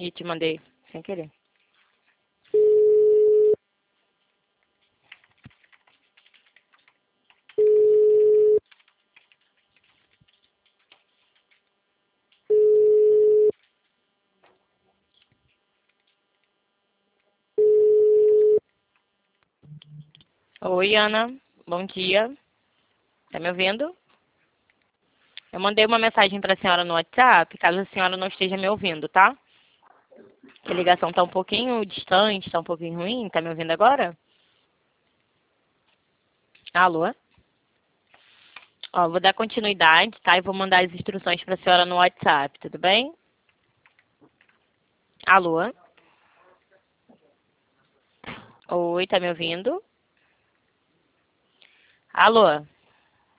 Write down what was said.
E te mandei sem querer. Oi, Ana. Bom dia. Tá me ouvindo? Eu mandei uma mensagem para a senhora no WhatsApp, caso a senhora não esteja me ouvindo, tá? Que a ligação tá um pouquinho distante, tá um pouquinho ruim. Tá me ouvindo agora? Alô? Ó, vou dar continuidade, tá? E vou mandar as instruções para a senhora no WhatsApp, tudo bem? Alô? Oi, tá me ouvindo? Alô?